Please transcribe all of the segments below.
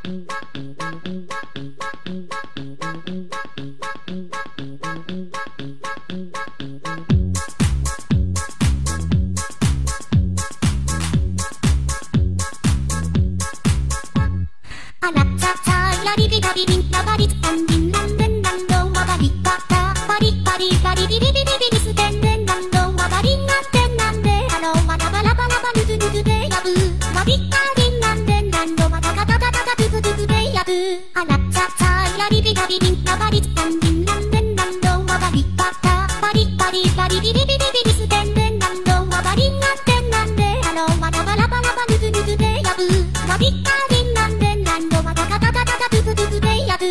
あらちゃちゃやりびたびりんなばりつかんびんなんでんなんどんわばりかたばりばりばりびりびりびりすてんでんなんどんわばりんなんてんなんであろわらばらばらばぬずぬずでやぶわびったりんなんでんなんどわたたたたたたつつつつでやぶあらちゃちゃやりびたびりんなばりつかんびんなんでんなんどんわばりかたばりばりばりびりびりびりすてんでんなんどんわばりんなんてんなんであろわらばらばらばぬずぬずでやぶわびったりんなんでんなんどわたたたたたたつつつつでやぶ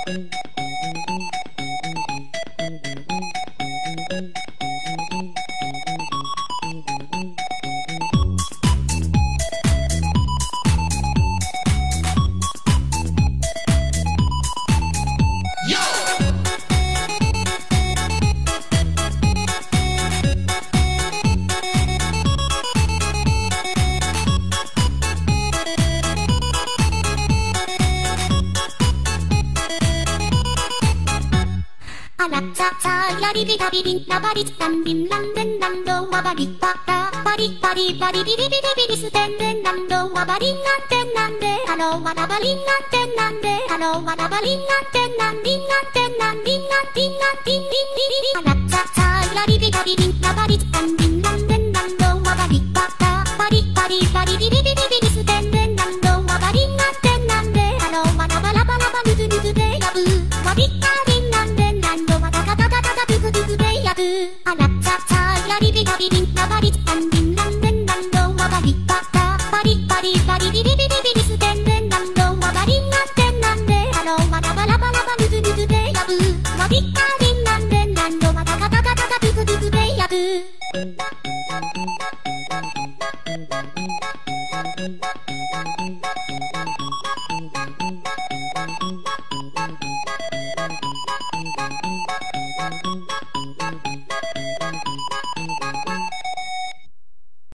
あらちゃちゃやりびたびりんなばりつかんびんなんでんなんどんわばりばたばりばりばりびりびりびりすてんでんなんどんわばりんなんてんなんであろわらばりんなんてんなんであろわらばりんなんてんなんりんなんてんなんりんなんりんなんりんりんりんりんあらちゃちゃやりびたびりんなばりつかんびんなんでんなんどんわばりばたばりばりばりびりびりびりすてんでんなんどんわばりんなんてんなんであろわらばらばらばぬずぬずでやぶわびったりんなんでんなんどわたたたたたつつつつでやぶあらちゃちゃやりびたびりんなばりつかんびんなんでんなんどんわばりばたばりばりばりびりびりびりすてんでんなんどんわばりんなんてんなんであろわらばらばらばぬずぬずでやぶわびったりんなんでんなんどわたたたたたつつつつでやぶ